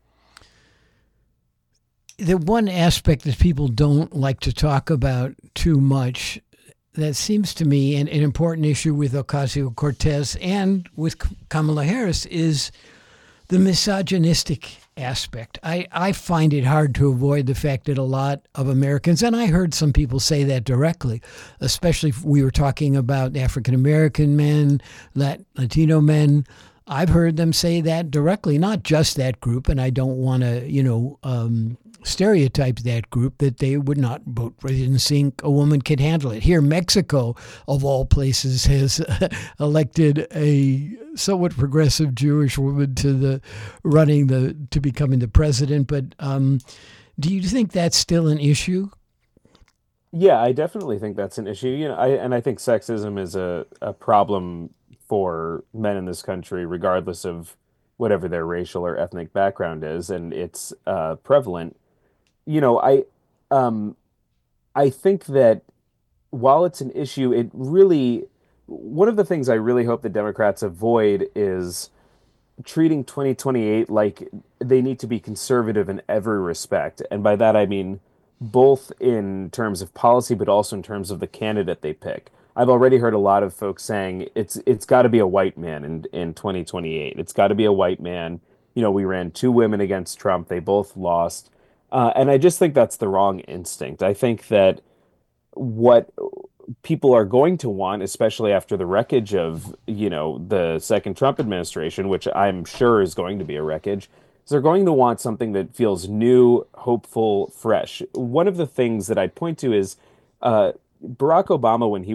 [SPEAKER 2] The one aspect that people don't like to talk about too much that seems to me an important issue with Ocasio-Cortez and with Kamala Harris is the misogynistic aspect. I find it hard to avoid the fact that a lot of Americans, and I heard some people say that directly, especially if we were talking about African-American men, Latino men, I've heard them say that directly, not just that group, and I don't want to, stereotype that group, that they would not vote for it and think a woman could handle it. Here, Mexico, of all places, has elected a somewhat progressive Jewish woman to becoming the president. But do you think that's still an issue?
[SPEAKER 3] Yeah, I definitely think that's an issue. I think sexism is a problem for men in this country, regardless of whatever their racial or ethnic background is, and it's prevalent. You know, I um I think that while it's an issue, it really one of the things I really hope the Democrats avoid is treating 2028 like they need to be conservative in every respect. And by that, I mean both in terms of policy, but also in terms of the candidate they pick. I've already heard a lot of folks saying it's got to be a white man in 2028. It's got to be a white man. We ran two women against Trump. They both lost. And I just think that's the wrong instinct. I think that what people are going to want, especially after the wreckage of, the second Trump administration, which I'm sure is going to be a wreckage, is they're going to want something that feels new, hopeful, fresh. One of the things that I'd point to is uh, Barack Obama, when he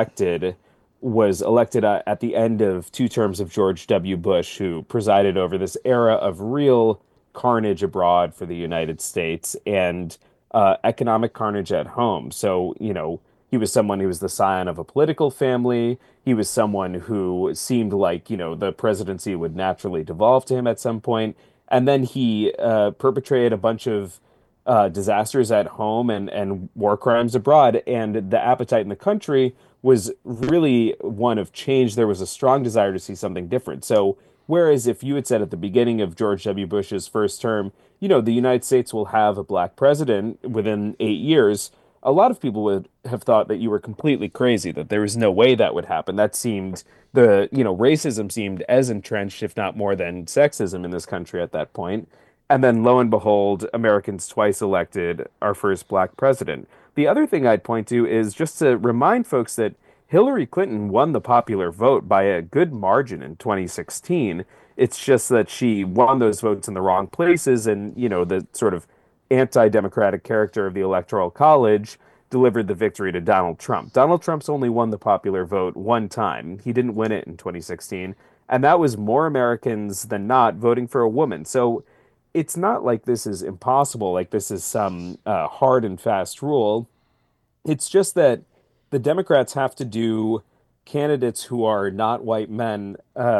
[SPEAKER 3] was elected at the end of two terms of George W. Bush, who presided over this era of real carnage abroad for the United States and economic carnage at home. So, he was someone who was the scion of a political family. He was someone who seemed like, the presidency would naturally devolve to him at some point. And then he perpetrated a bunch of disasters at home and war crimes abroad. And the appetite in the country was really one of change. There was a strong desire to see something different. So, whereas if you had said at the beginning of George W. Bush's first term, the United States will have a black president within 8 years, a lot of people would have thought that you were completely crazy, that there was no way that would happen. That seemed racism seemed as entrenched, if not more than sexism in this country at that point. And then lo and behold, Americans twice elected our first black president. The other thing I'd point to is just to remind folks that Hillary Clinton won the popular vote by a good margin in 2016. It's just that she won those votes in the wrong places, and the sort of anti-democratic character of the Electoral College delivered the victory to Donald Trump. Donald Trump's only won the popular vote one time. He didn't win it in 2016, and that was more Americans than not voting for a woman. So it's not like this is impossible, like this is some hard and fast rule. It's just that the Democrats have to do candidates who are not white men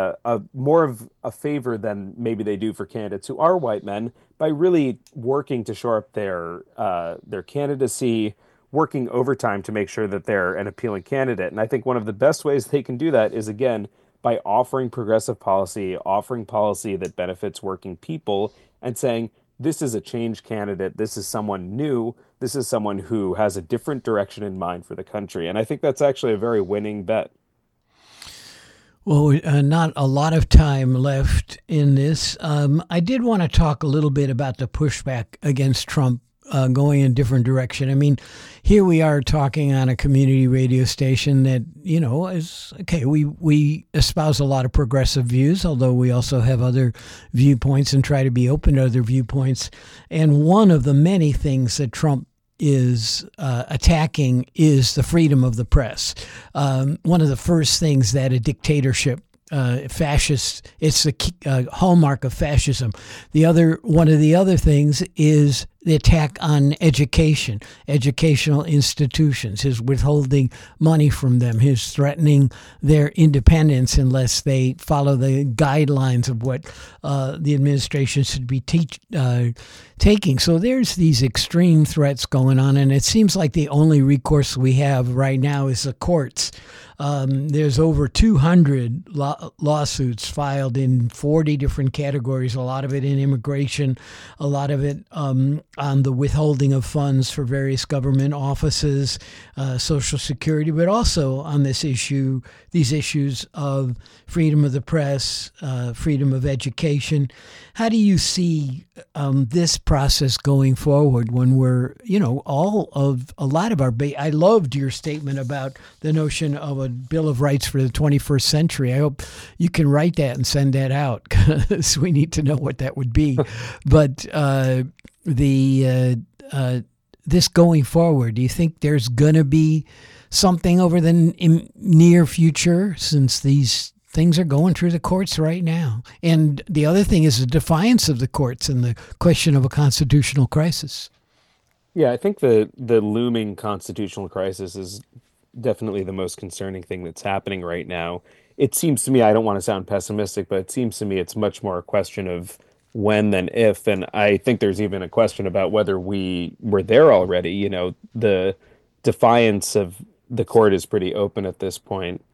[SPEAKER 3] more of a favor than maybe they do for candidates who are white men by really working to shore up their candidacy, working overtime to make sure that they're an appealing candidate. And I think one of the best ways they can do that is, again, by offering progressive policy, offering policy that benefits working people, and saying, this is a change candidate. This is someone new. This is someone who has a different direction in mind for the country. And I think that's actually a very winning bet.
[SPEAKER 2] Well, not a lot of time left in this. I did want to talk a little bit about the pushback against Trump going in a different direction. I mean, here we are talking on a community radio station that, is okay. We espouse a lot of progressive views, although we also have other viewpoints and try to be open to other viewpoints. And one of the many things that Trump is attacking is the freedom of the press. One of the first things that a dictatorship fascist, it's the hallmark of fascism. One of the other things is the attack on education, educational institutions, his withholding money from them, his threatening their independence unless they follow the guidelines of what the administration should be taking. So there's these extreme threats going on, and it seems like the only recourse we have right now is the courts. There's over 200 lawsuits filed in 40 different categories, a lot of it in immigration, a lot of it on the withholding of funds for various government offices, Social Security, but also on these issues of freedom of the press, freedom of education. How do you see this process going forward when we're, I loved your statement about the notion of a Bill of Rights for the 21st century. I hope you can write that and send that out because we need to know what that would be. But this going forward, do you think there's going to be something over the near future, since these things are going through the courts right now? And the other thing is the defiance of the courts and the question of a constitutional crisis.
[SPEAKER 3] Yeah, I think the looming constitutional crisis is definitely the most concerning thing that's happening right now. It seems to me, I don't want to sound pessimistic, but it seems to me it's much more a question of when than if. And I think there's even a question about whether we were there already. The defiance of the court is pretty open at this point.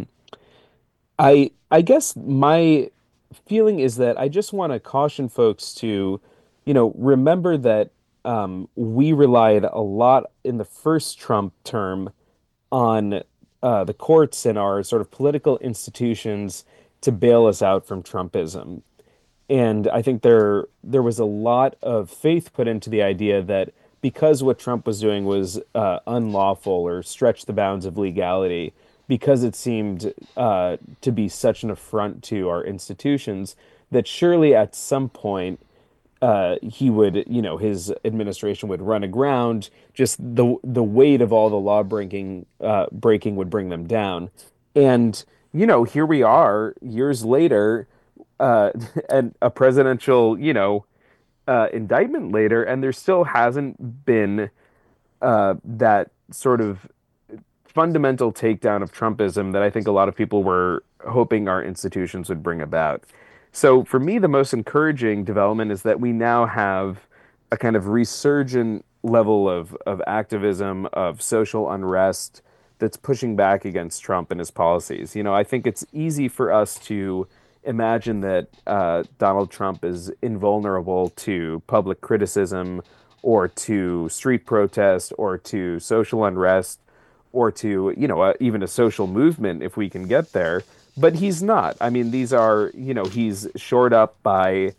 [SPEAKER 3] I guess my feeling is that I just want to caution folks to, remember that we relied a lot in the first Trump term on the courts and our sort of political institutions to bail us out from Trumpism. And I think there was a lot of faith put into the idea that because what Trump was doing was unlawful or stretched the bounds of legality, because it seemed to be such an affront to our institutions, that surely at some point he would, his administration would run aground. Just the weight of all the law breaking would bring them down. And here we are years later, and a presidential indictment later, and there still hasn't been that sort of fundamental takedown of Trumpism that I think a lot of people were hoping our institutions would bring about. So for me, the most encouraging development is that we now have a kind of resurgent level of activism, of social unrest that's pushing back against Trump and his policies. I think it's easy for us to imagine that Donald Trump is invulnerable to public criticism or to street protest or to social unrest or to, even a social movement if we can get there. But he's not. I mean, these are, he's shored up by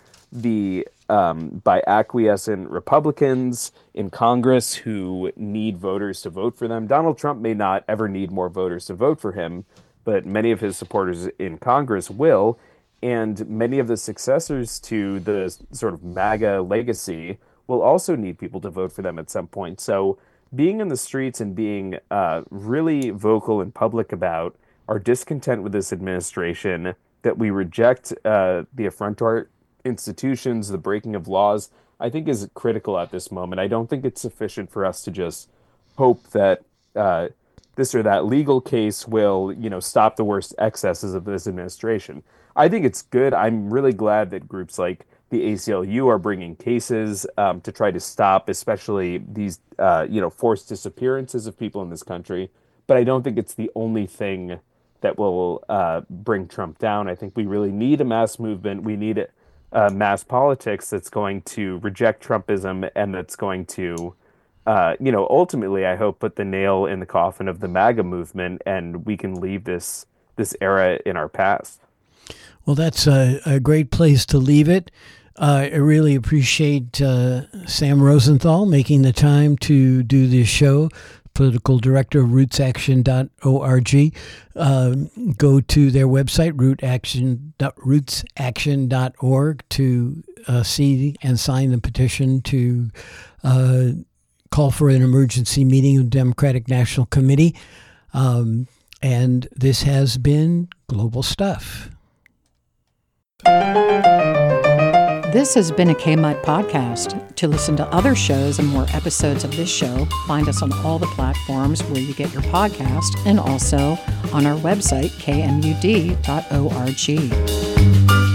[SPEAKER 3] by acquiescent Republicans in Congress who need voters to vote for them. Donald Trump may not ever need more voters to vote for him, but many of his supporters in Congress will. And many of the successors to the sort of MAGA legacy will also need people to vote for them at some point. So being in the streets and being really vocal and public about our discontent with this administration, that we reject the affront to our institutions, the breaking of laws, I think is critical at this moment. I don't think it's sufficient for us to just hope that this or that legal case will, stop the worst excesses of this administration. I think it's good. I'm really glad that groups like the ACLU are bringing cases to try to stop, especially these, forced disappearances of people in this country. But I don't think it's the only thing that will bring Trump down. I think we really need a mass movement. We need mass politics that's going to reject Trumpism and that's going to, ultimately, I hope, put the nail in the coffin of the MAGA movement, and we can leave this era in our past.
[SPEAKER 2] Well, that's a great place to leave it. I really appreciate Sam Rosenthal making the time to do this show, political director of rootsaction.org. Go to their website, rootsaction.org, to see and sign the petition to call for an emergency meeting of the Democratic National Committee. And this has been Global Stuff.
[SPEAKER 4] This has been a KMUT podcast. To listen to other shows and more episodes of this show, find us on all the platforms where you get your podcast and also on our website, kmud.org.